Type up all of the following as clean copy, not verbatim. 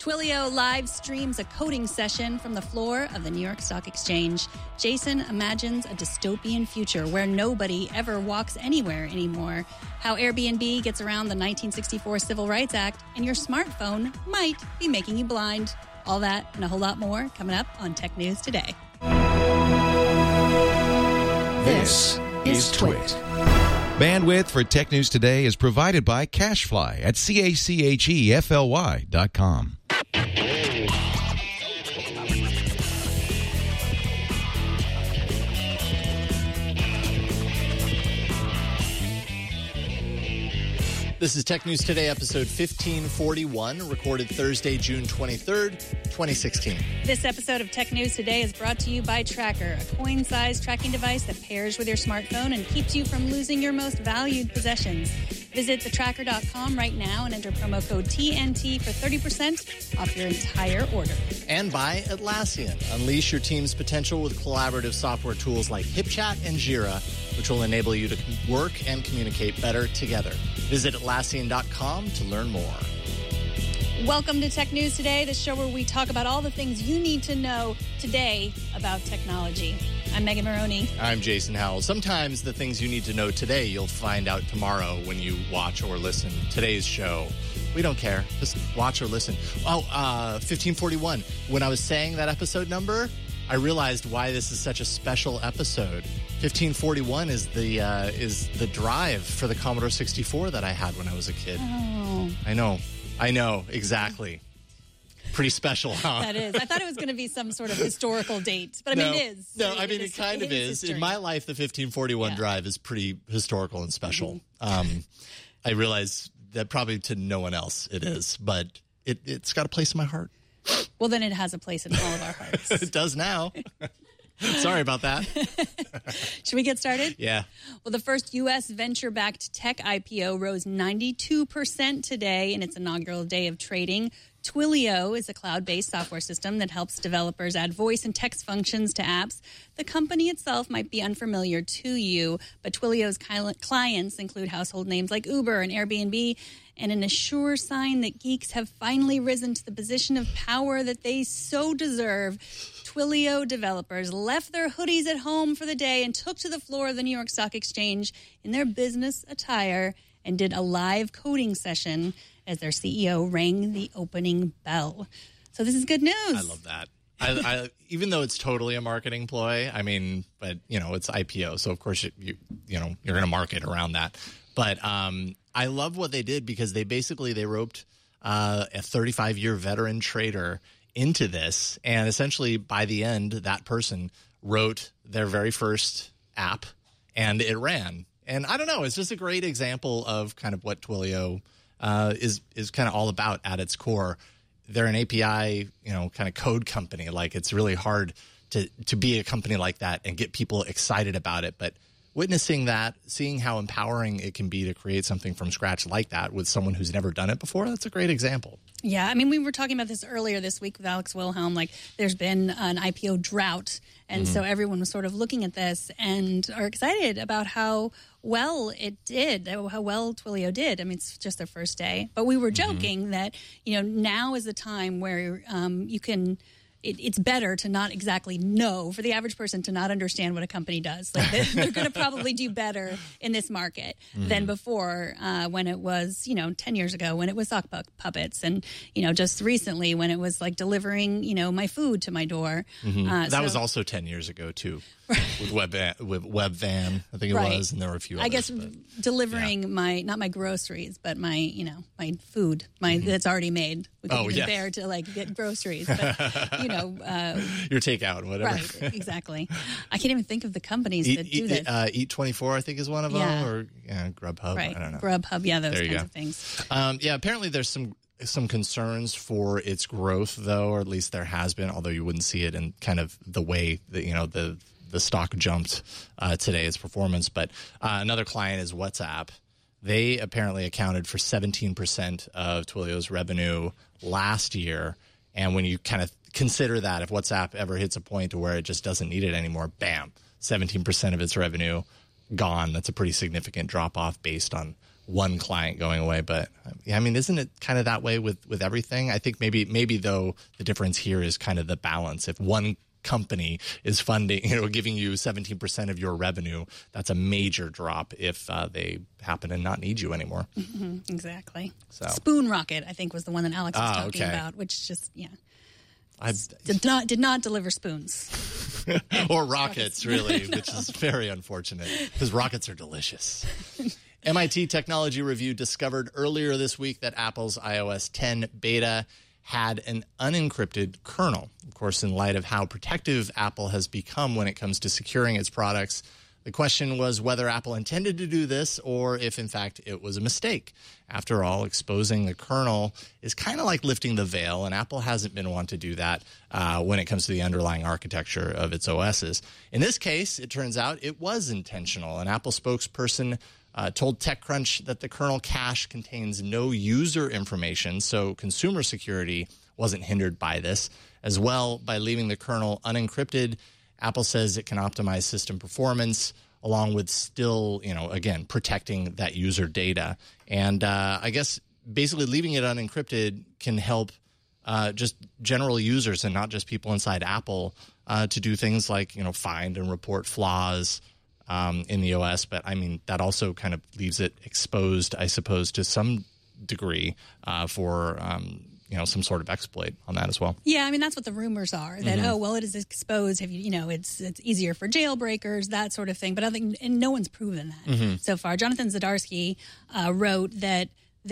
Twilio live streams a coding session from the floor of the New York Stock Exchange. Jason imagines a dystopian future where nobody ever walks anywhere anymore. How Airbnb gets around the 1964 Civil Rights Act, and your smartphone might be making you blind. All that and a whole lot more coming up on Tech News Today. This is Twit. Bandwidth for Tech News Today is provided by CashFly at CACHEFLY.com. This is Tech News Today, episode 1541, recorded Thursday, June 23rd, 2016. This episode of Tech News Today is brought to you by Tracker, a coin-sized tracking device that pairs with your smartphone and keeps you from losing your most valued possessions. Visit thetracker.com right now and enter promo code TNT for 30% off your entire order. And by Atlassian. Unleash your team's potential with collaborative software tools like HipChat and Jira, which will enable you to work and communicate better together. Visit Atlassian.com to learn more. Welcome to Tech News Today, the show where we talk about all the things you need to know today about technology. I'm Megan Maroney. I'm Jason Howell. Sometimes the things you need to know today, you'll find out tomorrow when you watch or listen today's show. We don't care. Just watch or listen. 1541. When I was saying that episode number, I realized why this is such a special episode. 1541 is the drive for the Commodore 64 that I had when I was a kid. Oh. I know, exactly. Pretty special, huh? That is. I thought it was going to be some sort of historical date, but it is. No, it kind of is. In my life, the 1541 drive is pretty historical and special. Mm-hmm. I realize that probably to no one else it is, but it's got a place in my heart. Well, then it has a place in all of our hearts. It does now. Sorry about that. Should we get started? Yeah. Well, the first U.S. venture-backed tech IPO rose 92% today in its inaugural day of trading. Twilio is a cloud-based software system that helps developers add voice and text functions to apps. The company itself might be unfamiliar to you, but Twilio's clients include household names like Uber and Airbnb, and an sure sign that geeks have finally risen to the position of power that they so deserve. Twilio developers left their hoodies at home for the day and took to the floor of the New York Stock Exchange in their business attire and did a live coding session as their CEO rang the opening bell. So this is good news. I love that. I even though it's totally a marketing ploy, but it's IPO, so of course you're going to market around that. But I love what they did because they roped a 35-year veteran trader into this, and essentially by the end, that person wrote their very first app, and it ran. And I don't know, it's just a great example of kind of what Twilio is kind of all about at its core. They're an API, kind of code company. Like, it's really hard to be a company like that and get people excited about it. But witnessing that, seeing how empowering it can be to create something from scratch like that with someone who's never done it before, that's a great example. Yeah, I mean, we were talking about this earlier this week with Alex Wilhelm. Like, there's been an IPO drought, and so everyone was sort of looking at this and are excited about how well it did, how well Twilio did. I mean, it's just their first day. But we were joking that, now is the time where you can... It's better to not exactly know, for the average person to not understand what a company does. Like, they're going to probably do better in this market than before, when it was, 10 years ago, when it was sock puppets, and, just recently when it was like delivering, my food to my door. That was also 10 years ago, too. With Webvan, I think it was, and there were a few others. I guess delivering not my groceries, but my, my food, that's already made. We couldn't even bear to get groceries, but your takeout, whatever. Right, exactly. I can't even think of the companies that do this. Eat24, I think, is one of them, or Grubhub. Right. I don't know. Grubhub, those kinds of things. Apparently there's some concerns for its growth, though, or at least there has been, although you wouldn't see it in kind of the way that the stock jumped today, its performance. But another client is WhatsApp. They apparently accounted for 17% of Twilio's revenue last year. And when you kind of consider that, if WhatsApp ever hits a point to where it just doesn't need it anymore, bam, 17% of its revenue gone. That's a pretty significant drop off based on one client going away. But yeah, I mean, isn't it kind of that way with everything? I think maybe though the difference here is kind of the balance. If one company is funding, giving you 17% of your revenue, that's a major drop if they happen to not need you anymore. Mm-hmm, exactly. So Spoon Rocket, I think, was the one that Alex was talking about, which just did not deliver spoons or rockets, really, which is very unfortunate because rockets are delicious. MIT Technology Review discovered earlier this week that Apple's iOS 10 beta had an unencrypted kernel. Of course, in light of how protective Apple has become when it comes to securing its products, the question was whether Apple intended to do this or if, in fact, it was a mistake. After all, exposing the kernel is kind of like lifting the veil, and Apple hasn't been one to do that when it comes to the underlying architecture of its OSs. In this case, it turns out it was intentional. An Apple spokesperson told TechCrunch that the kernel cache contains no user information, so consumer security wasn't hindered by this. As well, by leaving the kernel unencrypted, Apple says it can optimize system performance along with still, again, protecting that user data. And I guess basically leaving it unencrypted can help just general users and not just people inside Apple to do things like, find and report flaws in the OS, but I mean, that also kind of leaves it exposed, I suppose, to some degree for, some sort of exploit on that as well. Yeah, I mean, that's what the rumors are, that, it is exposed. It's easier for jailbreakers, that sort of thing. But I think, and no one's proven that so far. Jonathan Zdarsky wrote that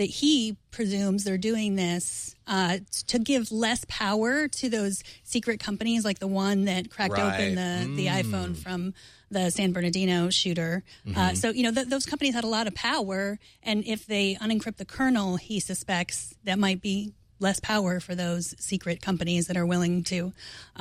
he presumes they're doing this to give less power to those secret companies, like the one that cracked open the iPhone from the San Bernardino shooter. So, those companies had a lot of power, and if they unencrypt the kernel, he suspects that might be less power for those secret companies that are willing to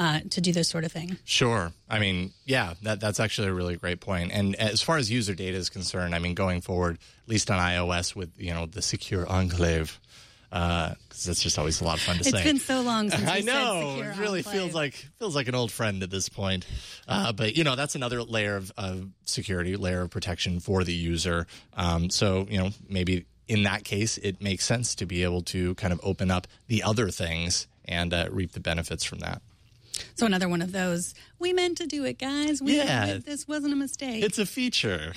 do this sort of thing. Sure. I mean, yeah, that's actually a really great point. And as far as user data is concerned, I mean, going forward, at least on iOS with, the secure enclave, because that's just always a lot of fun to say. It's been so long since I know. Said secure it really enclave. feels like an old friend at this point. But, that's another layer of security, layer of protection for the user. So, maybe in that case, it makes sense to be able to kind of open up the other things and reap the benefits from that. So another one of those, we meant to do it, guys. This wasn't a mistake. It's a feature.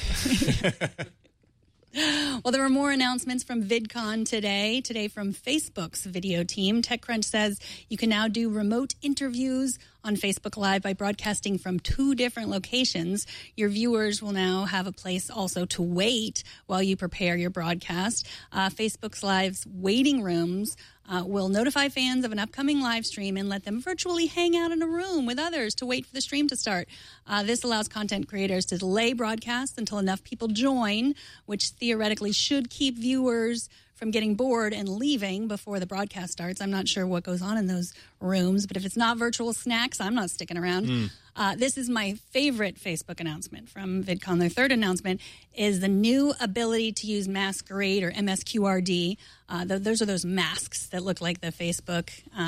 Well, there were more announcements from VidCon today from Facebook's video team. TechCrunch says you can now do remote interviews on Facebook Live by broadcasting from 2 different locations. Your viewers will now have a place also to wait while you prepare your broadcast. Facebook's Live's waiting rooms will notify fans of an upcoming live stream and let them virtually hang out in a room with others to wait for the stream to start. This allows content creators to delay broadcasts until enough people join, which theoretically should keep viewers from getting bored and leaving before the broadcast starts. I'm not sure what goes on in those rooms, but if it's not virtual snacks, I'm not sticking around. This is my favorite Facebook announcement from VidCon. Their third announcement is the new ability to use Masquerade or MSQRD. Those are those masks that look like the Facebook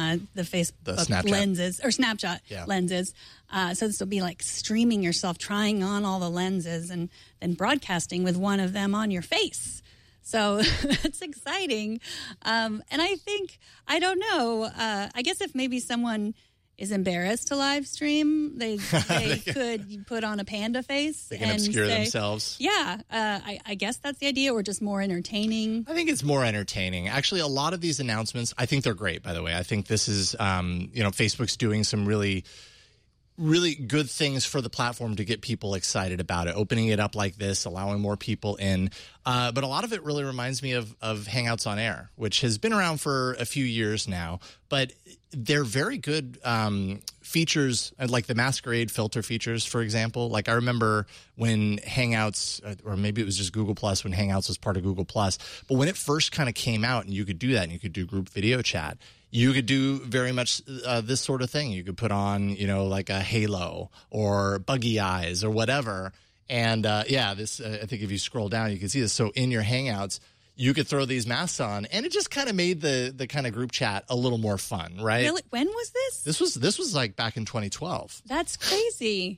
lenses or Snapchat lenses. So this will be like streaming yourself, trying on all the lenses, and then broadcasting with one of them on your face. So that's exciting. And I think, I don't know, I guess if maybe someone is embarrassed to live stream, they could put on a panda face. They can obscure themselves. Yeah, I guess that's the idea, or just more entertaining. I think it's more entertaining. Actually, a lot of these announcements, I think they're great, by the way. I think this is, Facebook's doing some really good things for the platform to get people excited about it, opening it up like this, allowing more people in. But a lot of it really reminds me of Hangouts on Air, which has been around for a few years now. But they're very good features, like the Masquerade filter features, for example. Like I remember when Hangouts, or maybe it was just Google Plus, when Hangouts was part of Google Plus. But when it first kind of came out and you could do that and you could do group video chat, you could do very much this sort of thing. You could put on, like a Halo or Buggy Eyes or whatever. And this, I think if you scroll down, you can see this. So in your Hangouts, you could throw these masks on, and it just kind of made the kind of group chat a little more fun, right? Really? When was this? This was like back in 2012. That's crazy.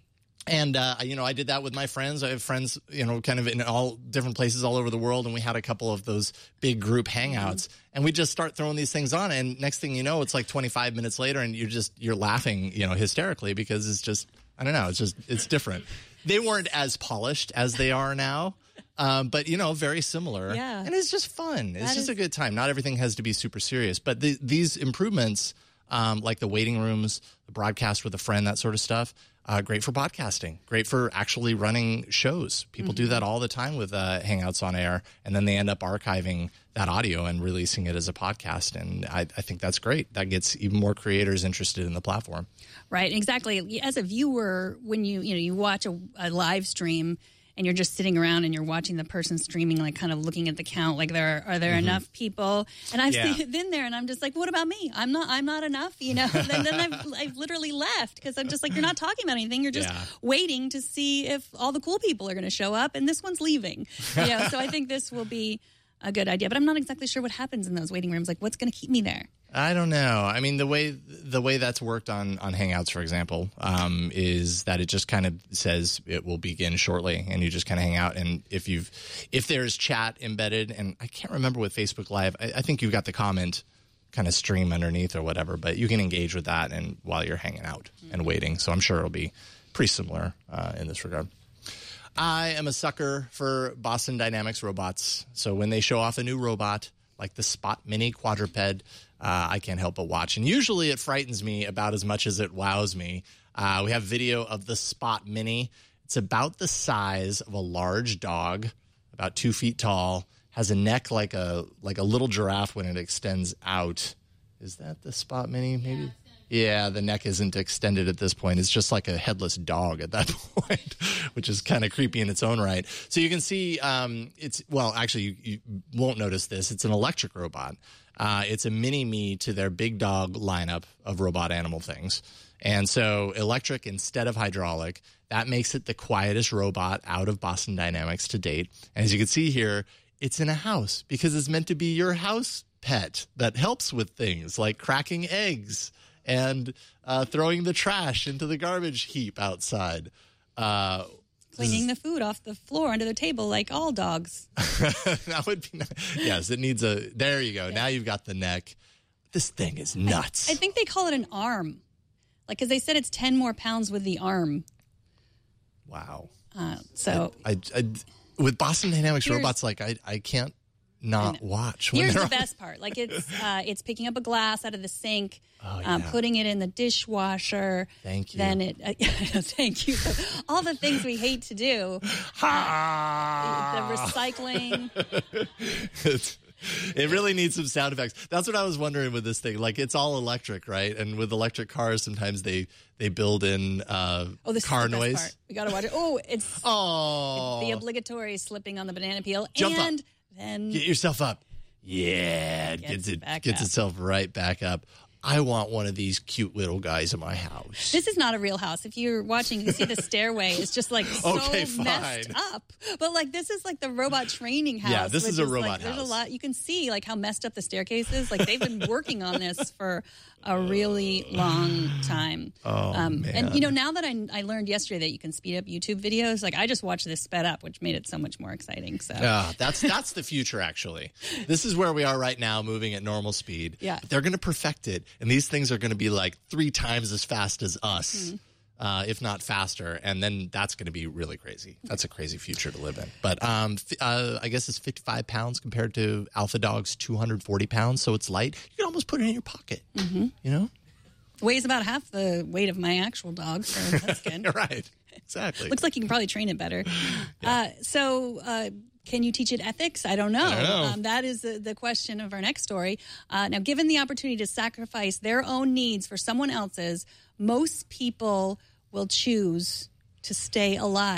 And, I did that with my friends. I have friends, kind of in all different places all over the world. And we had a couple of those big group hangouts. And we just start throwing these things on. And next thing you know, it's like 25 minutes later and you're laughing, hysterically because it's just, I don't know, it's different. They weren't as polished as they are now. But, very similar. Yeah. And it's just fun. It's just a good time. Not everything has to be super serious. But these improvements, like the waiting rooms, the broadcast with a friend, that sort of stuff, great for podcasting, great for actually running shows. People do that all the time with Hangouts on Air, and then they end up archiving that audio and releasing it as a podcast. And I think that's great. That gets even more creators interested in the platform. Right, exactly. As a viewer, when you watch a live stream and you're just sitting around and you're watching the person streaming, like kind of looking at the count, like are there enough people? And I've been there, and I'm just like, what about me? I'm not enough, And then I've literally left because I'm just like, you're not talking about anything. You're just waiting to see if all the cool people are going to show up, and this one's leaving. So I think this will be a good idea, but I'm not exactly sure what happens in those waiting rooms. Like, what's going to keep me there? I don't know. I mean, the way that's worked on Hangouts, for example, is that it just kind of says it will begin shortly, and you just kind of hang out. And if there's chat embedded, and I can't remember with Facebook Live, I think you've got the comment kind of stream underneath or whatever, but you can engage with that and while you're hanging out and waiting. So I'm sure it'll be pretty similar in this regard. I am a sucker for Boston Dynamics robots. So when they show off a new robot, like the Spot Mini quadruped, I can't help but watch. And usually it frightens me about as much as it wows me. We have video of the Spot Mini. It's about the size of a large dog, about 2 feet tall, has a neck like a little giraffe when it extends out. Is that the Spot Mini, maybe? Yeah, the neck isn't extended at this point. It's just like a headless dog at that point, which is kind of creepy in its own right. So you can see actually, you won't notice this. It's an electric robot. It's a mini-me to their big dog lineup of robot animal things. And so electric instead of hydraulic, that makes it the quietest robot out of Boston Dynamics to date. And as you can see here, it's in a house because it's meant to be your house pet that helps with things like cracking eggs and throwing the trash into the garbage heap outside. Cleaning the food off the floor under the table like all dogs. That would be nice. Yes, it needs there you go. Yeah. Now you've got the neck. This thing is nuts. I think they call it an arm. Like, because they said it's 10 more pounds with the arm. Wow. So I with Boston Dynamics robots, like I can't not watch. Here's the best part. Like it's picking up a glass out of the sink, putting it in the dishwasher. Thank you. Then thank you for all the things we hate to do. The recycling. It really needs some sound effects. That's what I was wondering with this thing. Like, it's all electric, right? And with electric cars, sometimes they build in car noise. Part. We got to watch it. It's the obligatory slipping on the banana peel. Jump and up. Then get yourself up. Yeah, it gets itself right back up. I want one of these cute little guys in my house. This is not a real house. If you're watching, you can see the stairway is just like messed up. But like this is like the robot training house. Yeah, this is a robot house. There's a lot. You can see like how messed up the staircase is. Like they've been working on this for a really long time. Man. And now that I learned yesterday that you can speed up YouTube videos, like I just watched this sped up, which made it so much more exciting. So that's the future. Actually, this is where we are right now, moving at normal speed. Yeah, they're going to perfect it. And these things are going to be like 3 times as fast as us, if not faster. And then that's going to be really crazy. That's a crazy future to live in. But I guess it's 55 pounds compared to Alpha Dog's 240 pounds. So it's light. You can almost put it in your pocket, Weighs about half the weight of my actual dog. So that's good. Right. Exactly. Looks like you can probably train it better. Yeah. Can you teach it ethics? I don't know. That is the question of our next story. Now, given the opportunity to sacrifice their own needs for someone else's, most people will choose to stay alive.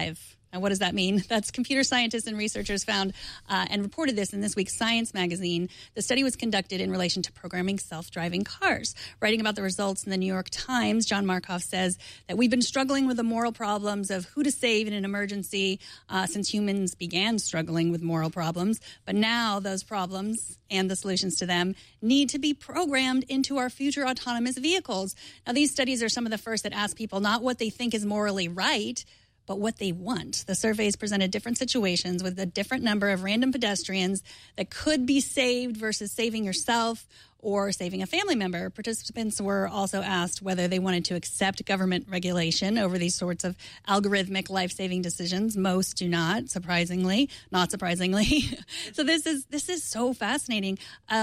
Now, what does that mean? That's computer scientists and researchers found and reported this in this week's Science magazine. The study was conducted in relation to programming self-driving cars. Writing about the results in the New York Times, John Markoff says that we've been struggling with the moral problems of who to save in an emergency since humans began struggling with moral problems. But now those problems and the solutions to them need to be programmed into our future autonomous vehicles. Now, these studies are some of the first that ask people not what they think is morally right, but what they want. The surveys presented different situations with a different number of random pedestrians that could be saved versus saving yourself or saving a family member. Participants were also asked whether they wanted to accept government regulation over these sorts of algorithmic life-saving decisions. Most do not, not surprisingly. So this is so fascinating.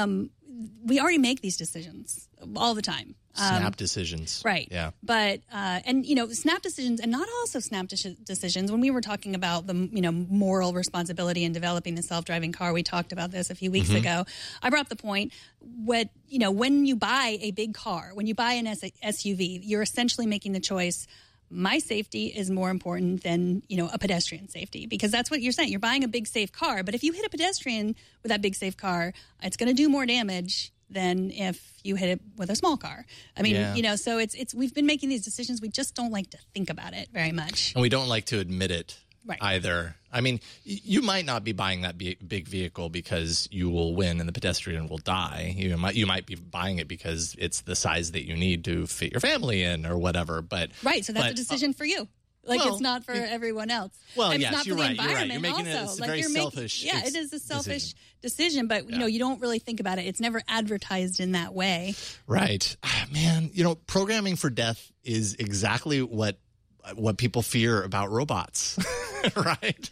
We already make these decisions all the time. Snap decisions. Right. Yeah. But, snap decisions and not also snap decisions. When we were talking about the, moral responsibility in developing the self-driving car, we talked about this a few weeks ago. I brought up the point when you buy a big car, when you buy an SUV, you're essentially making the choice, my safety is more important than, a pedestrian safety, because that's what you're saying. You're buying a big, safe car. But if you hit a pedestrian with that big, safe car, it's going to do more damage than if you hit it with a small car. I mean, so it's we've been making these decisions. We just don't like to think about it very much. And we don't like to admit it either. I mean, you might not be buying that big vehicle because you will win and the pedestrian will die. You might be buying it because it's the size that you need to fit your family in or whatever. But so that's a decision for you. It's not for everyone else. Well, it's yes, not you're for the right. environment. You're making also. a very selfish. It is a selfish decision, but you don't really think about it. It's never advertised in that way. Right, man. Programming for death is exactly what people fear about robots, right?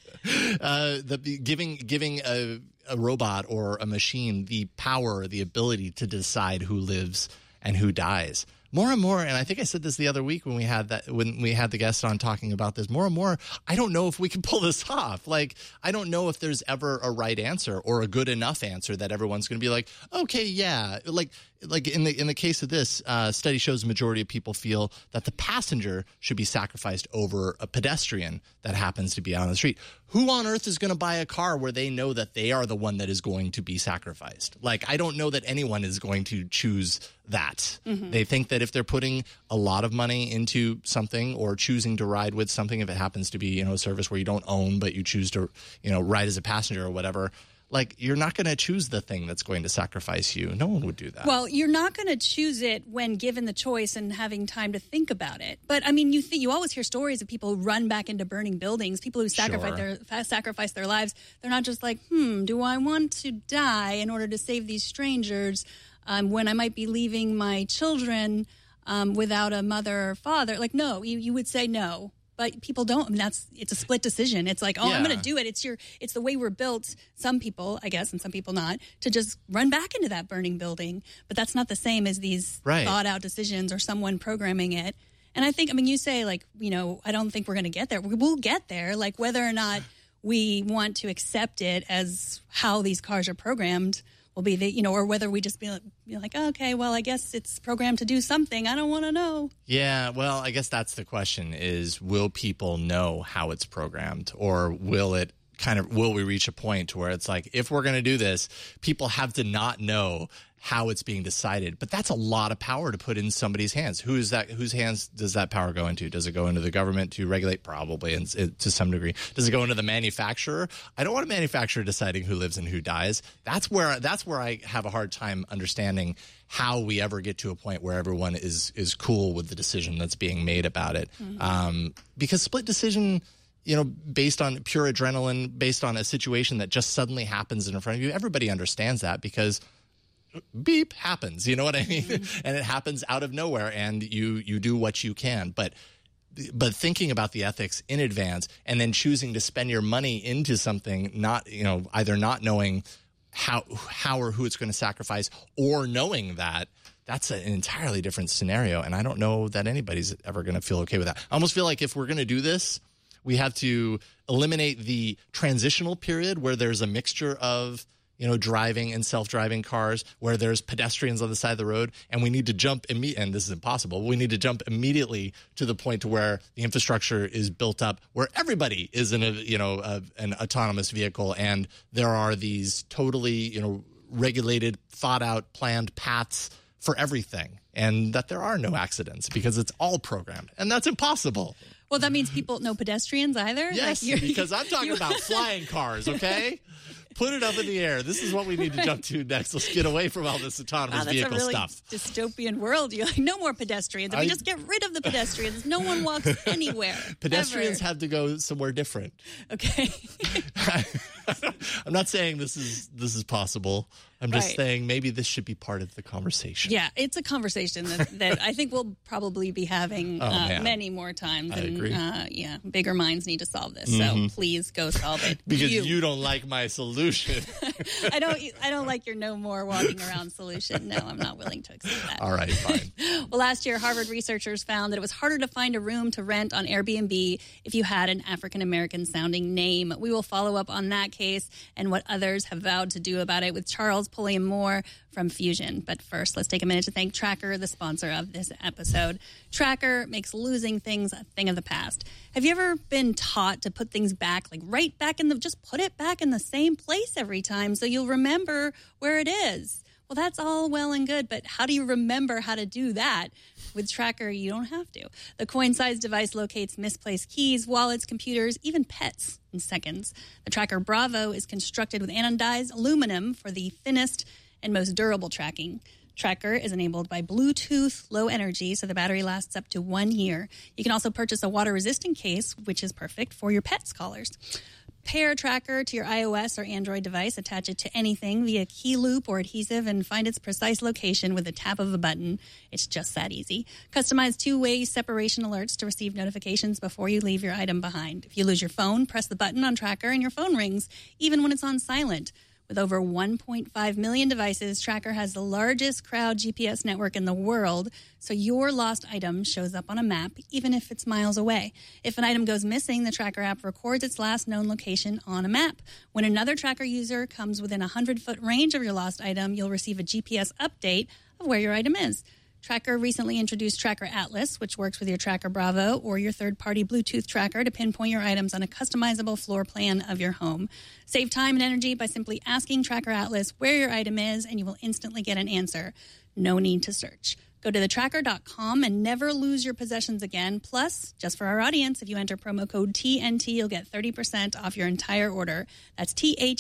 Giving a robot or a machine the power, the ability to decide who lives and who dies. More and more, and I think I said this the other week when we had the guest on talking about this, more and more, I don't know if we can pull this off. I don't know if there's ever a right answer or a good enough answer that everyone's going to be like, okay, yeah. Like in the case of this study shows the majority of people feel that the passenger should be sacrificed over a pedestrian that happens to be out on the street. Who on earth is going to buy a car where they know that they are the one that is going to be sacrificed? I don't know that anyone is going to choose that. Mm-hmm. They think that if they're putting a lot of money into something or choosing to ride with something, if it happens to be, a service where you don't own but you choose to, ride as a passenger or whatever, you're not going to choose the thing that's going to sacrifice you. No one would do that. Well, you're not going to choose it when given the choice and having time to think about it. But I mean, you always hear stories of people who run back into burning buildings, people who sacrifice their lives. They're not just like, do I want to die in order to save these strangers when I might be leaving my children without a mother or father? No, you would say no. But people don't. I mean, it's a split decision. It's like, I'm going to do it. It's the way we're built. Some people, I guess, and some people not, to just run back into that burning building. But that's not the same as these thought out decisions or someone programming it. And I think, you say I don't think we're going to get there. We'll get there. Whether or not we want to accept it as how these cars are programmed will be or whether we just be like, okay, well, I guess it's programmed to do something. I don't want to know. Yeah, well, I guess that's the question is, will people know how it's programmed, or will we reach a point where it's like, if we're going to do this, people have to not know how it's being decided. But that's a lot of power to put in somebody's hands. Whose hands does that power go into? Does it go into the government to regulate? Probably, and to some degree. Does it go into the manufacturer? I don't want a manufacturer deciding who lives and who dies. That's where I have a hard time understanding how we ever get to a point where everyone is cool with the decision that's being made about it. Mm-hmm. Because split decision, based on pure adrenaline, based on a situation that just suddenly happens in front of you, everybody understands that because beep happens, you know what I mean? Mm-hmm. And it happens out of nowhere, and you do what you can. But thinking about the ethics in advance and then choosing to spend your money into something, not either not knowing how or who it's going to sacrifice, or knowing that's an entirely different scenario. And I don't know that anybody's ever going to feel okay with that. I almost feel like if we're going to do this, we have to eliminate the transitional period where there's a mixture of driving and self-driving cars where there's pedestrians on the side of the road, and we need to jump and this is impossible. We need to jump immediately to the point to where the infrastructure is built up, where everybody is in an autonomous vehicle, and there are these totally regulated, thought out, planned paths for everything, and that there are no accidents because it's all programmed, and that's impossible. Well, that means no pedestrians either? Yes, because I'm talking about flying cars, okay? Put it up in the air. This is what we need to jump to next. Let's get away from all this autonomous vehicle stuff. That's a really dystopian world. You're like, no more pedestrians. If we just get rid of the pedestrians, no one walks anywhere. Pedestrians ever. have to go somewhere different. Okay. I'm not saying this is possible. I'm just saying maybe this should be part of the conversation. Yeah, it's a conversation that I think we'll probably be having many more times. I agree. Bigger minds need to solve this. So please go solve it. Because you don't like my solution. I don't like your no more walking around solution. No, I'm not willing to accept that. All right, fine. Well, last year, Harvard researchers found that it was harder to find a room to rent on Airbnb if you had an African-American sounding name. We will follow up on that case and what others have vowed to do about it with Charles Pulliam Moore from Fusion. But first, let's take a minute to thank Tracker, the sponsor of this episode. Tracker makes losing things a thing of the past. Have you ever been taught to put things back, just put it back in the same place every time so you'll remember where it is? Well, that's all well and good, but how do you remember how to do that? With Tracker, you don't have to. The coin-sized device locates misplaced keys, wallets, computers, even pets in seconds. The Tracker Bravo is constructed with anodized aluminum for the thinnest and most durable tracking. Tracker is enabled by Bluetooth Low Energy, so the battery lasts up to 1 year. You can also purchase a water-resistant case, which is perfect for your pet's collars. Pair Tracker to your iOS or Android device, attach it to anything via key loop or adhesive, and find its precise location with the tap of a button. It's just that easy. Customize two-way separation alerts to receive notifications before you leave your item behind. If you lose your phone, press the button on Tracker and your phone rings, even when it's on silent. With over 1.5 million devices, Tracker has the largest crowd GPS network in the world, so your lost item shows up on a map, even if it's miles away. If an item goes missing, the Tracker app records its last known location on a map. When another Tracker user comes within a 100-foot range of your lost item, you'll receive a GPS update of where your item is. Tracker recently introduced Tracker Atlas, which works with your Tracker Bravo or your third-party Bluetooth tracker to pinpoint your items on a customizable floor plan of your home. Save time and energy by simply asking Tracker Atlas where your item is, and you will instantly get an answer. No need to search. Go to thetracker.com and never lose your possessions again. Plus, just for our audience, if you enter promo code TNT, you'll get 30% off your entire order. That's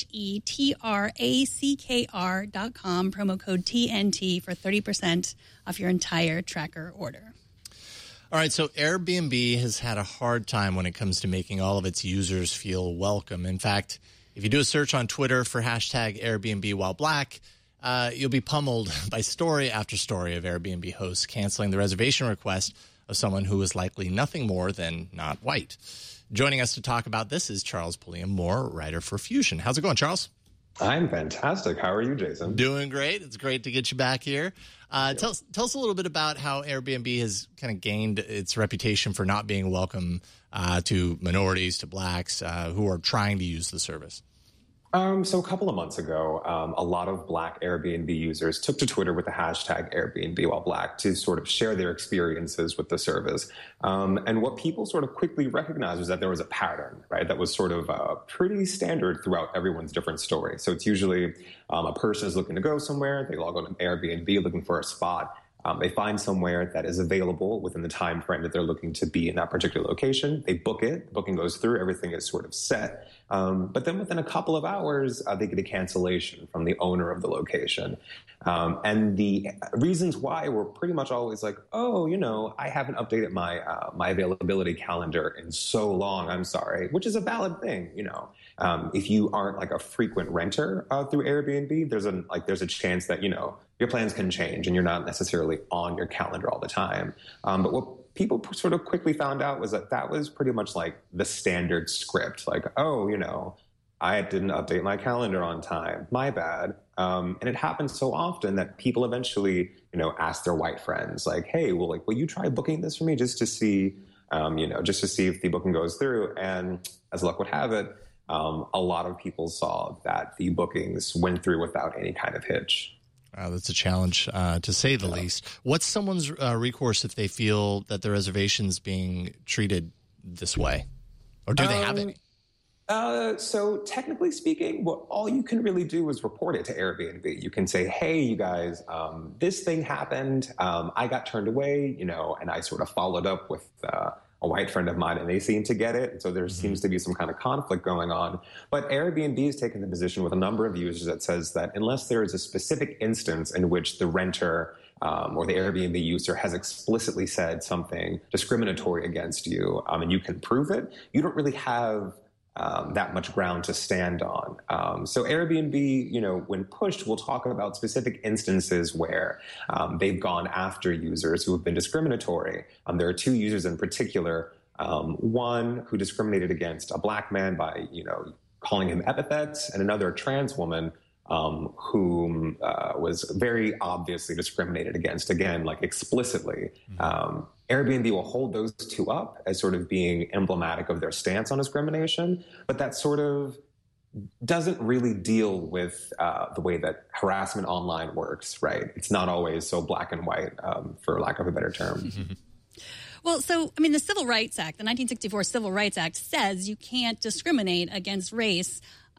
TheTracker.com, promo code TNT for 30% off your entire Tracker order. All right, so Airbnb has had a hard time when it comes to making all of its users feel welcome. In fact, if you do a search on Twitter for hashtag Airbnb while black, you'll be pummeled by story after story of Airbnb hosts canceling the reservation request of someone who is likely nothing more than not white. Joining us to talk about this is Charles Pulliam Moore, writer for Fusion. How's it going, Charles? I'm fantastic. How are you, Jason? Doing great. It's great to get you back here. Tell us a little bit about how Airbnb has kind of gained its reputation for not being welcome to minorities, to blacks who are trying to use the service. So a couple of months ago, a lot of Black Airbnb users took to Twitter with the hashtag Airbnb while black to sort of share their experiences with the service. And what people sort of quickly recognized was that there was a pattern, right, that was sort of pretty standard throughout everyone's different story. So it's usually a person is looking to go somewhere, they log on to Airbnb looking for a spot. They find somewhere that is available within the time frame that they're looking to be in that particular location. They book it. The booking goes through. Everything is sort of set. But then within a couple of hours, they get a cancellation from the owner of the location. And the reasons why were pretty much always like, oh, I haven't updated my my availability calendar in so long. I'm sorry, which is a valid thing. If you aren't like a frequent renter through Airbnb, there's a chance that, your plans can change and you're not necessarily on your calendar all the time. But what people sort of quickly found out was that was pretty much like the standard script. Like, oh, I didn't update my calendar on time. My bad. And it happens so often that people eventually, ask their white friends like, hey, will you try booking this for me just to see, just to see if the booking goes through? And as luck would have it, a lot of people saw that the bookings went through without any kind of hitch. That's a challenge, to say the least. What's someone's recourse if they feel that their reservation's being treated this way? Or do they have any? So technically speaking, all you can really do is report it to Airbnb. You can say, hey, you guys, this thing happened. I got turned away, and I sort of followed up with a white friend of mine, and they seem to get it. And so there seems to be some kind of conflict going on. But Airbnb has taken the position with a number of users that says that unless there is a specific instance in which the renter or the Airbnb user has explicitly said something discriminatory against you, and you can prove it, you don't really have that much ground to stand on. So Airbnb, when pushed, will talk about specific instances where they've gone after users who have been discriminatory. There are 2 users in particular, one who discriminated against a black man by, calling him epithets, and another trans woman whom was very obviously discriminated against, again, like explicitly. Airbnb will hold those 2 up as sort of being emblematic of their stance on discrimination, but that sort of doesn't really deal with the way that harassment online works, right? It's not always so black and white, for lack of a better term. Well, so, the Civil Rights Act, the 1964 Civil Rights Act, says you can't discriminate against race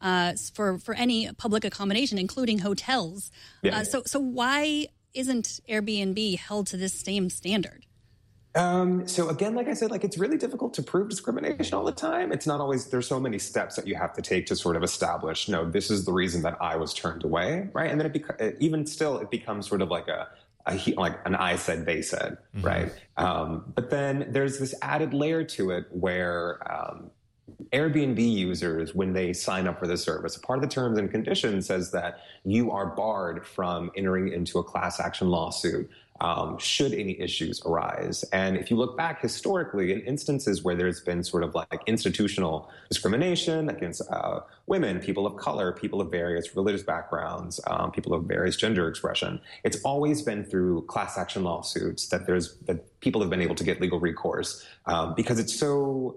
for any public accommodation, including hotels. Yeah. So why isn't Airbnb held to this same standard? So again, like I said, it's really difficult to prove discrimination all the time. It's not always, there's so many steps that you have to take to sort of establish, no, this is the reason that I was turned away, right? And then it becomes sort of like an I said, they said, right? But then there's this added layer to it where Airbnb users, when they sign up for the service, a part of the terms and conditions says that you are barred from entering into a class action lawsuit should any issues arise. And if you look back historically, in instances where there's been sort of like institutional discrimination against women, people of color, people of various religious backgrounds, people of various gender expression, it's always been through class action lawsuits that people have been able to get legal recourse because it's so.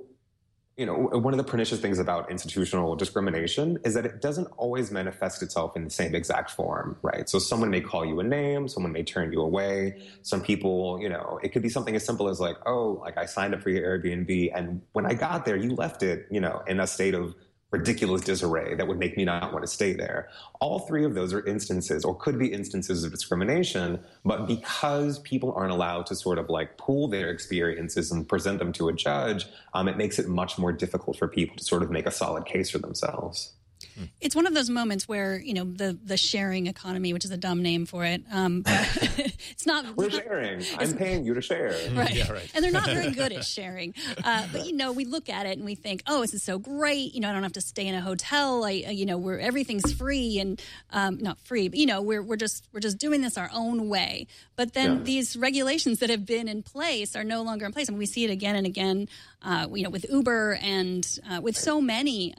One of the pernicious things about institutional discrimination is that it doesn't always manifest itself in the same exact form, right? So someone may call you a name, someone may turn you away. Some people, it could be something as simple as I signed up for your Airbnb, and when I got there, you left it, in a state of ridiculous disarray that would make me not want to stay there. All 3 of those are instances, or could be instances, of discrimination, but because people aren't allowed to sort of pool their experiences and present them to a judge, it makes it much more difficult for people to sort of make a solid case for themselves. It's one of those moments where, the sharing economy, which is a dumb name for it, it's not... We're sharing. I'm paying you to share. Right. Yeah, right. And they're not very good at sharing. But, we look at it and we think, oh, this is so great. I don't have to stay in a hotel. Where everything's free and not free, but, we're just doing this our own way. But then these regulations that have been in place are no longer in place. And we see it again and again, with Uber and with so many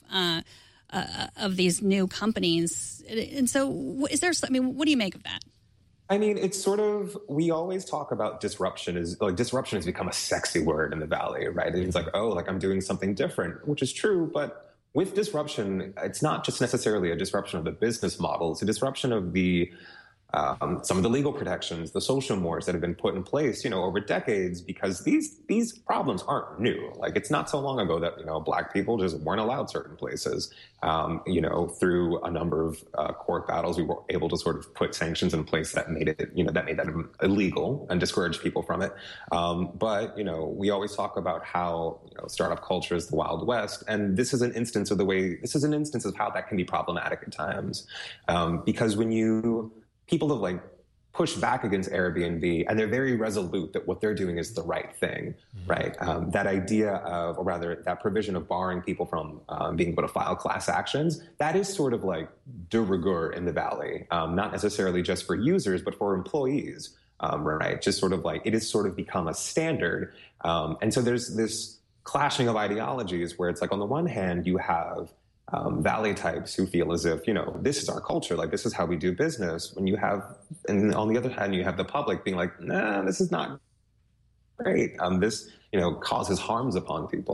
of these new companies. And so what do you make of that? It's sort of, we always talk about disruption disruption has become a sexy word in the Valley, right? It's I'm doing something different, which is true. But with disruption, it's not just necessarily a disruption of the business model. It's a disruption of some of the legal protections, the social mores that have been put in place, over decades, because these problems aren't new. It's not so long ago that, Black people just weren't allowed certain places. Through a number of court battles, we were able to sort of put sanctions in place that made it, that made that illegal and discouraged people from it. But we always talk about how, startup culture is the Wild West. And this is an instance of how that can be problematic at times. Because when people have pushed back against Airbnb, and they're very resolute that what they're doing is the right thing, right? That idea of, or rather that provision of barring people from being able to file class actions, that is sort of de rigueur in the Valley, not necessarily just for users, but for employees, right? Just sort of it has sort of become a standard. And so there's this clashing of ideologies where it's on the one hand, you have Valley types who feel as if, this is our culture, this is how we do business. And on the other hand, you have the public being nah, this is not great. This, causes harms upon people.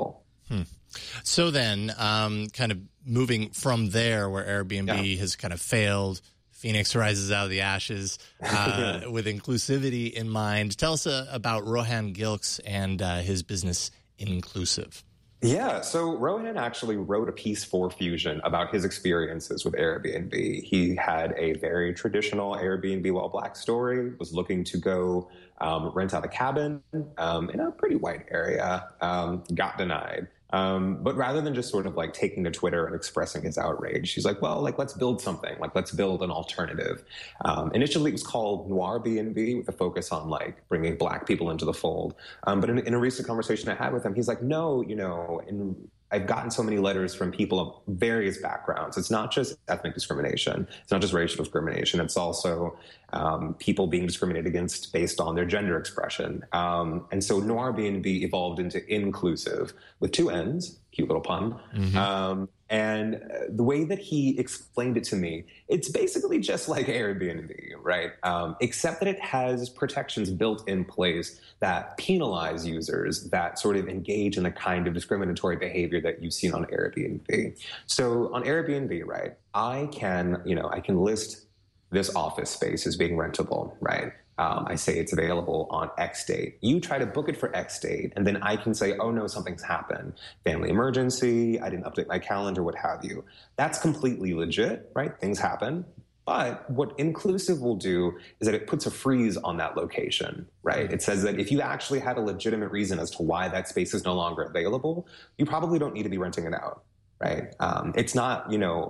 So then, kind of moving from there where Airbnb has kind of failed, Phoenix rises out of the ashes with inclusivity in mind. Tell us about Rohan Gilkes and his business Inclusive. Yeah, so Rohan actually wrote a piece for Fusion about his experiences with Airbnb. He had a very traditional Airbnb while Black story, was looking to go rent out a cabin in a pretty white area, got denied. But rather than just sort of like taking to Twitter and expressing his outrage, she's like, well, like, let's build something. Like, let's build an alternative. Initially, it was called Noirbnb with a focus on like bringing Black people into the fold. But in a recent conversation I had with him, he's like, no, you know, I've gotten so many letters from people of various backgrounds. It's not just ethnic discrimination. It's not just racial discrimination. It's also people being discriminated against based on their gender expression. And so Noirbnb evolved into Inclusive with two N's, cute little pun. And the way that he explained it to me, it's basically just like Airbnb, right? Except that it has protections built in place that penalize users that sort of engage in the kind of discriminatory behavior that you've seen on Airbnb. So on Airbnb, right, I can list this office space as being rentable, right? I say it's available on X date. You try to book it for X date, and then I can say, oh no, something's happened. Family emergency, I didn't update my calendar, what have you. That's completely legit, right? Things happen. But what Inclusive will do is that it puts a freeze on that location, right? It says that if you actually had a legitimate reason as to why that space is no longer available, you probably don't need to be renting it out, right? It's not,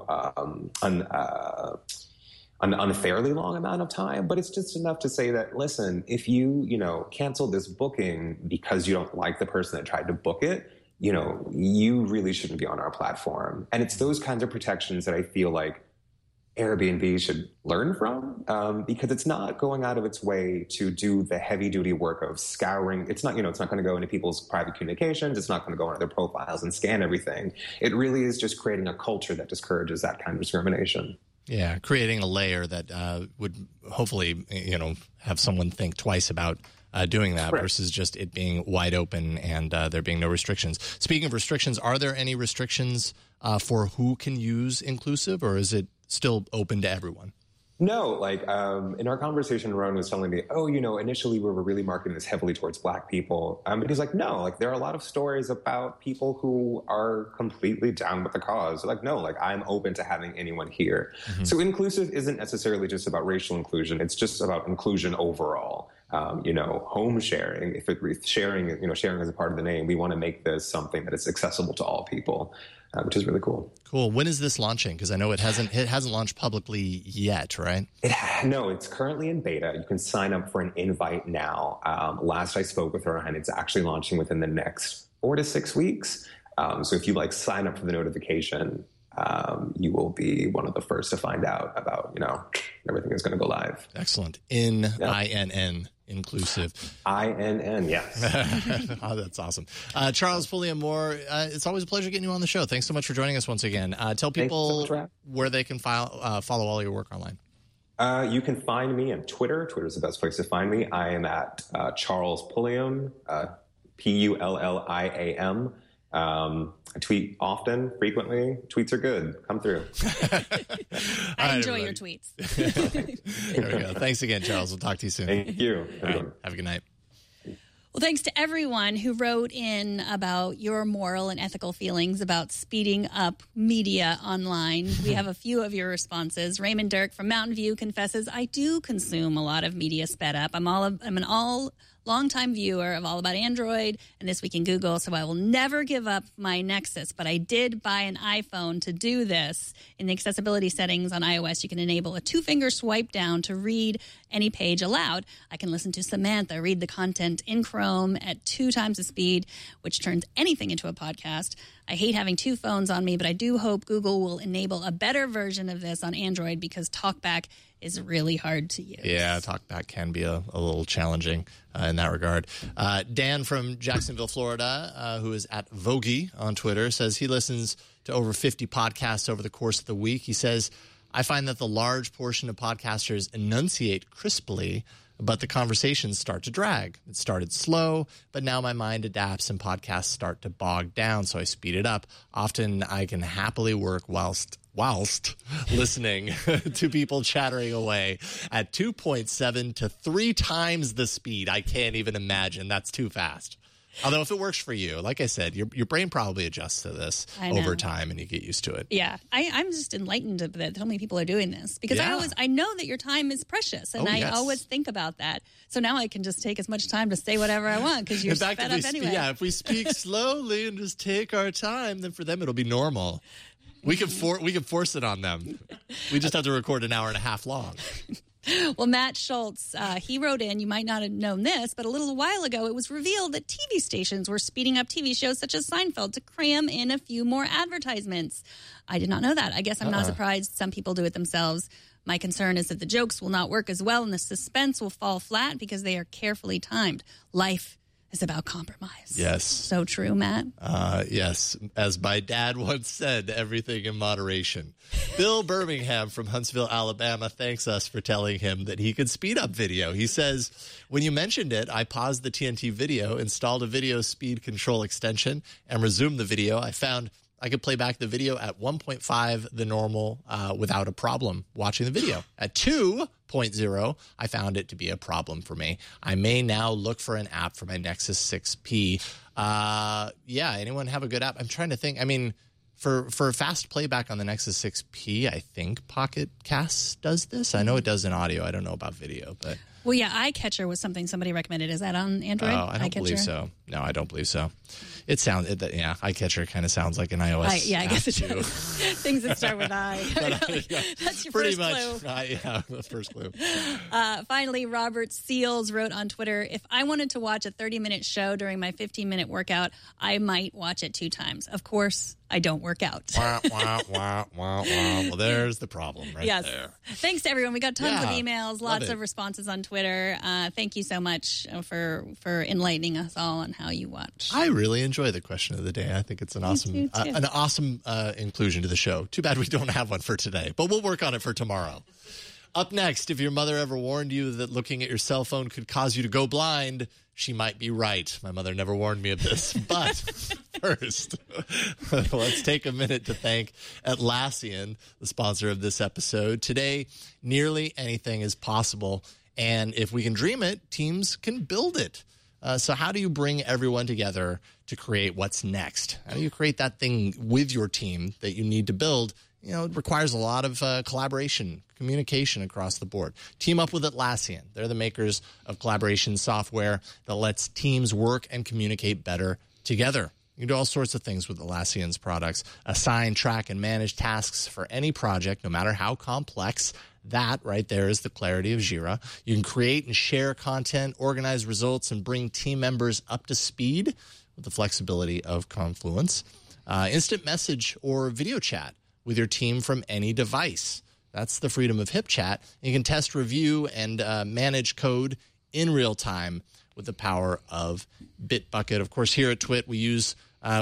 an unfairly long amount of time, but it's just enough to say that, listen, if you cancel this booking because you don't like the person that tried to book it, you really shouldn't be on our platform. And it's those kinds of protections that I feel like Airbnb should learn from, because it's not going out of its way to do the heavy duty work of scouring. It's not going to go into people's private communications. It's not going to go into their profiles and scan everything. It really is just creating a culture that discourages that kind of discrimination. Yeah, creating a layer that would hopefully, have someone think twice about doing that. Correct. Versus just it being wide open and there being no restrictions. Speaking of restrictions, are there any restrictions for who can use Inclusive, or is it still open to everyone? No, in our conversation, Rohan was telling me, initially we were really marketing this heavily towards Black people. But he's like, no, there are a lot of stories about people who are completely down with the cause. I'm open to having anyone here. Mm-hmm. So Inclusive isn't necessarily just about racial inclusion. It's just about inclusion overall. Home sharing, sharing is a part of the name, we want to make this something that is accessible to all people, which is really cool. Cool. When is this launching? Because I know it hasn't launched publicly yet, right? No, it's currently in beta. You can sign up for an invite now. Last I spoke with Rohan, it's actually launching within the next 4 to 6 weeks. So if you sign up for the notification, you will be one of the first to find out about, everything is going to go live. Excellent. INN. Inclusive. INN, yes. Oh, that's awesome. Charles Pulliam-Moore, it's always a pleasure getting you on the show. Thanks so much for joining us once again. Tell people where they can follow all your work online. You can find me on Twitter. Twitter is the best place to find me. I am at Charles Pulliam, Pulliam. I tweet often, frequently. Tweets are good. Come through. I enjoy your tweets. There we go. Thanks again, Charles. We'll talk to you soon. Thank you. Right. Have a good night. Well, thanks to everyone who wrote in about your moral and ethical feelings about speeding up media online. We have a few of your responses. Raymond Dirk from Mountain View confesses, I do consume a lot of media sped up. I'm an longtime viewer of All About Android and This Week in Google, so I will never give up my Nexus. But I did buy an iPhone to do this. In the accessibility settings on iOS, you can enable a 2-finger swipe down to read any page aloud. I can listen to Samantha read the content in Chrome at 2 times the speed, which turns anything into a podcast. I hate having 2 phones on me, but I do hope Google will enable a better version of this on Android because TalkBack is really hard to use. Yeah, TalkBack can be a little challenging in that regard. Dan from Jacksonville, Florida, who is at Vogie on Twitter, says he listens to over 50 podcasts over the course of the week. He says, I find that the large portion of podcasters enunciate crisply, but the conversations start to drag. It started slow, but now my mind adapts and podcasts start to bog down, so I speed it up. Often I can happily work whilst listening to people chattering away at 2.7 to 3 times the speed. I can't even imagine. That's too fast. Although if it works for you, like I said, your brain probably adjusts to this over time and you get used to it. Yeah. I'm just enlightened that so many people are doing this because I know that your time is precious and I always think about that. So now I can just take as much time to say whatever I want because you're sped up anyway. If we speak slowly and just take our time, then for them it'll be normal. We can force it on them. We just have to record an hour and a half long. Well, Matt Schultz, he wrote in, you might not have known this, but a little while ago it was revealed that TV stations were speeding up TV shows such as Seinfeld to cram in a few more advertisements. I did not know that. I guess I'm not surprised some people do it themselves. My concern is that the jokes will not work as well and the suspense will fall flat because they are carefully timed. Life is about compromise. Yes. So true, Matt. Yes. As my dad once said, everything in moderation. Bill Birmingham from Huntsville, Alabama, thanks us for telling him that he could speed up video. He says, when you mentioned it, I paused the TNT video, installed a video speed control extension, and resumed the video. I found I could play back the video at 1.5 the normal without a problem watching the video. At 2.0, I found it to be a problem for me. I may now look for an app for my Nexus 6P. Anyone have a good app? I'm trying to think. I mean, for fast playback on the Nexus 6P, I think Pocket Cast does this. I know it does in audio. I don't know about video, but... Well, yeah, iCatcher was something somebody recommended. Is that on Android? Oh, I don't believe so. No, I don't believe so. It sounds, iCatcher kind of sounds like an iOS. I guess it does. Things that start with I. That's your pretty first much, clue. The first clue. Finally, Robert Seals wrote on Twitter, if I wanted to watch a 30-minute show during my 15-minute workout, I might watch it 2 times. Of course, I don't work out. Well, there's the problem right there. Thanks to everyone. We got tons of emails, lots of responses on Twitter. Thank you so much for enlightening us all on how you watch. I really enjoy the question of the day. I think it's an awesome inclusion to the show. Too bad we don't have one for today, but we'll work on it for tomorrow. Up next, if your mother ever warned you that looking at your cell phone could cause you to go blind, she might be right. My mother never warned me of this. But first, let's take a minute to thank Atlassian, the sponsor of this episode. Today, nearly anything is possible. And if we can dream it, teams can build it. So how do you bring everyone together to create what's next? How do you create that thing with your team that you need to build? You know, it requires a lot of collaboration, communication across the board. Team up with Atlassian. They're the makers of collaboration software that lets teams work and communicate better together. You can do all sorts of things with Atlassian's products. Assign, track, and manage tasks for any project, no matter how complex. That right there is the clarity of Jira. You can create and share content, organize results, and bring team members up to speed with the flexibility of Confluence. Instant message or video chat with your team from any device. That's the freedom of HipChat. You can test, review, and manage code in real time with the power of Bitbucket. Of course, here at TWiT, we use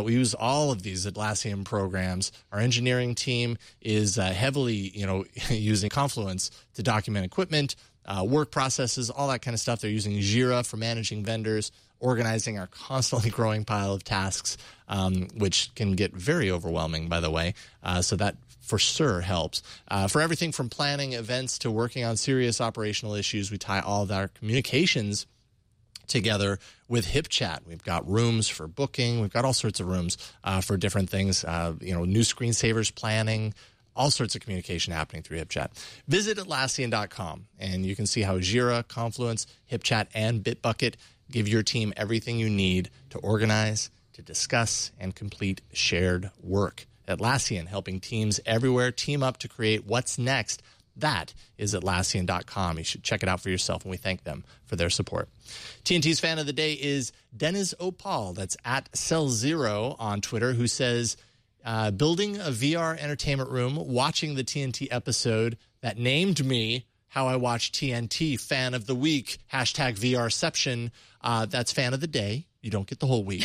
all of these Atlassian programs. Our engineering team is heavily, using Confluence to document equipment, work processes, all that kind of stuff. They're using Jira for managing vendors, organizing our constantly growing pile of tasks, which can get very overwhelming, by the way. So that for sure helps. For everything from planning events to working on serious operational issues, we tie all of our communications together with HipChat. We've got rooms for booking. We've got all sorts of rooms for different things, new screensavers planning, all sorts of communication happening through HipChat. Visit Atlassian.com, and you can see how Jira, Confluence, HipChat, and Bitbucket give your team everything you need to organize, to discuss, and complete shared work. Atlassian, helping teams everywhere team up to create what's next. That is Atlassian.com. You should check it out for yourself, and we thank them for their support. TNT's fan of the day is Dennis Opal. That's at Cell0 on Twitter, who says, building a VR entertainment room, watching the TNT episode that named me How I Watch TNT, fan of the week, hashtag VRception. That's fan of the day. You don't get the whole week.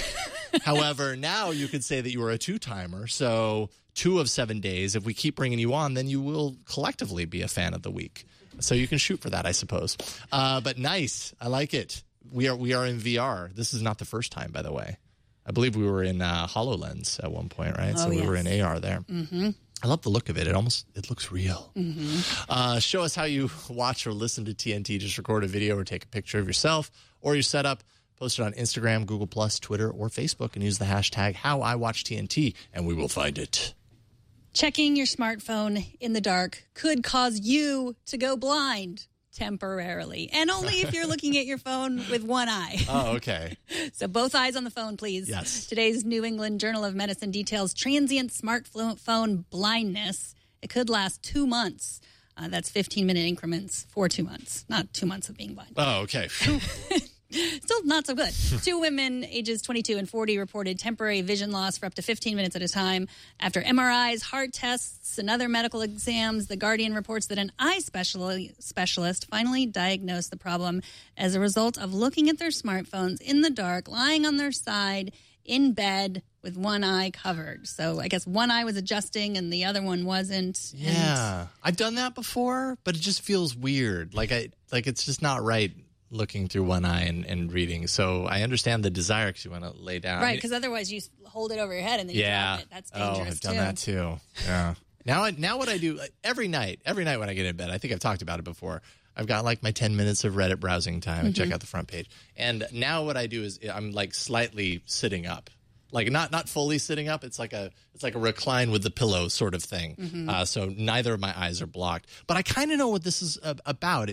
However, now you could say that you are a two-timer. So 2 of 7 days, if we keep bringing you on, then you will collectively be a fan of the week. So you can shoot for that, I suppose. But nice. I like it. We are in VR. This is not the first time, by the way. I believe we were in HoloLens at one point, right? So we were in AR there. Mm-hmm. I love the look of it. It looks real. Mm-hmm. Show us how you watch or listen to TNT. Just record a video or take a picture of yourself or your setup. Post it on Instagram, Google+, Twitter, or Facebook, and use the hashtag HowIWatchTNT, and we will find it. Checking your smartphone in the dark could cause you to go blind temporarily, and only if you're looking at your phone with one eye. Oh, okay. So both eyes on the phone, please. Yes. Today's New England Journal of Medicine details transient smartphone blindness. It could last 2 months. That's 15-minute increments for 2 months, not 2 months of being blind. Oh, okay. Still not so good. 2 women ages 22 and 40 reported temporary vision loss for up to 15 minutes at a time. After MRIs, heart tests, and other medical exams, The Guardian reports that an eye specialist finally diagnosed the problem as a result of looking at their smartphones in the dark, lying on their side in bed with one eye covered. So I guess one eye was adjusting and the other one wasn't. Yeah. I've done that before, but it just feels weird. Like it's just not right. Looking through one eye and reading. So I understand the desire because you want to lay down. Right, because otherwise you hold it over your head and then you drop it. That's dangerous, I've done that too. Yeah. Now what I do, every night when I get in bed, I think I've talked about it before, I've got like my 10 minutes of Reddit browsing time. I check out the front page. And now what I do is I'm like slightly sitting up. Like not fully sitting up. It's like a recline with the pillow sort of thing. So neither of my eyes are blocked. But I kind of know what this is about.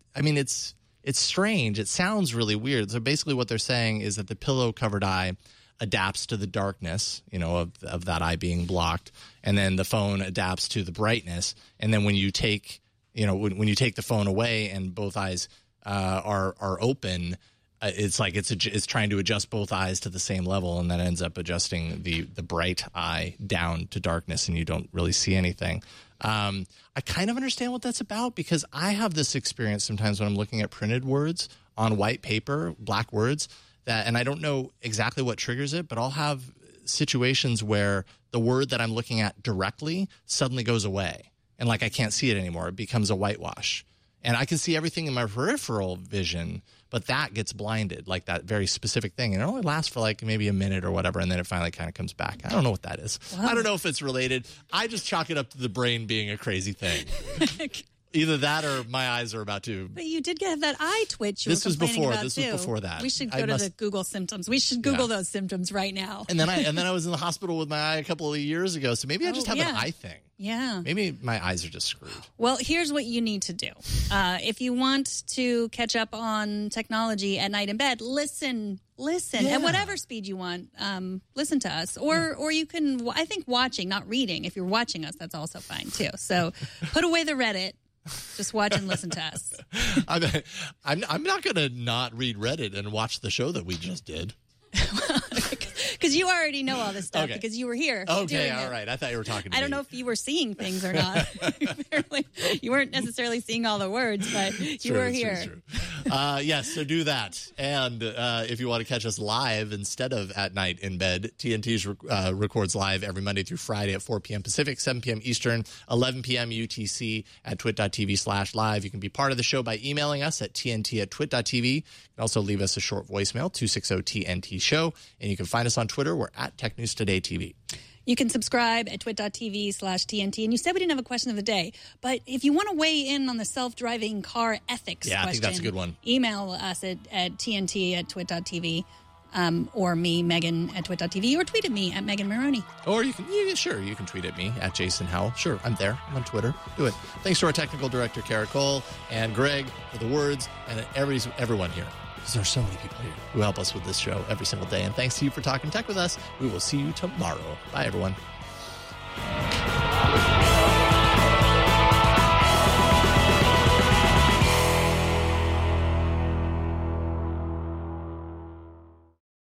It's strange. It sounds really weird. So basically what they're saying is that the pillow-covered eye adapts to the darkness, of that eye being blocked, and then the phone adapts to the brightness. And then when you take, when you take the phone away and both eyes are open, it's like it's trying to adjust both eyes to the same level, and that ends up adjusting the bright eye down to darkness, and you don't really see anything. I kind of understand what that's about because I have this experience sometimes when I'm looking at printed words on white paper, black words, and I don't know exactly what triggers it, but I'll have situations where the word that I'm looking at directly suddenly goes away and like I can't see it anymore. It becomes a whitewash. And I can see everything in my peripheral vision, but that gets blinded, like that very specific thing. And it only lasts for like maybe a minute or whatever, and then it finally kind of comes back. I don't know what that is. Wow. I don't know if it's related. I just chalk it up to the brain being a crazy thing. Either that or my eyes are about to. But you did get that eye twitch you were complaining about, This was before that. We should go to the Google symptoms. We should Google those symptoms right now. And then I was in the hospital with my eye a couple of years ago, so maybe I just have an eye thing. Yeah. Maybe my eyes are just screwed. Well, here's what you need to do. If you want to catch up on technology at night in bed, listen at whatever speed you want. Listen to us. Or you can, I think watching, not reading. If you're watching us, that's also fine too. So put away the Reddit. Just watch and listen to us. I'm not going to not read Reddit and watch the show that we just did. Because you already know all this stuff because you were here. Okay, all right. I thought you were talking to me. I don't know if you were seeing things or not. Apparently, you weren't necessarily seeing all the words, but you were here. True. Yes, so do that. And if you want to catch us live instead of at night in bed, TNT records live every Monday through Friday at 4 p.m. Pacific, 7 p.m. Eastern, 11 p.m. UTC at twit.tv/live. You can be part of the show by emailing us at tnt@twit.tv. You can also leave us a short voicemail, 260-TNT-SHOW. And you can find us on Twitter. We're at TechNewsTodayTV. You can subscribe at twit.tv/TNT. And you said we didn't have a question of the day, but if you want to weigh in on the self-driving car ethics question, I think that's a good one. Email us at TNT@twit.tv. Or me, Megan, at twit.tv, or tweet at me at Megan Maroney. Or you can tweet at me at Jason Howell. Sure, I'm there. I'm on Twitter. Do it. Thanks to our technical director, Kara Cole, and Greg for the words, and everyone here. Because there are so many people here who help us with this show every single day. And thanks to you for talking tech with us. We will see you tomorrow. Bye, everyone.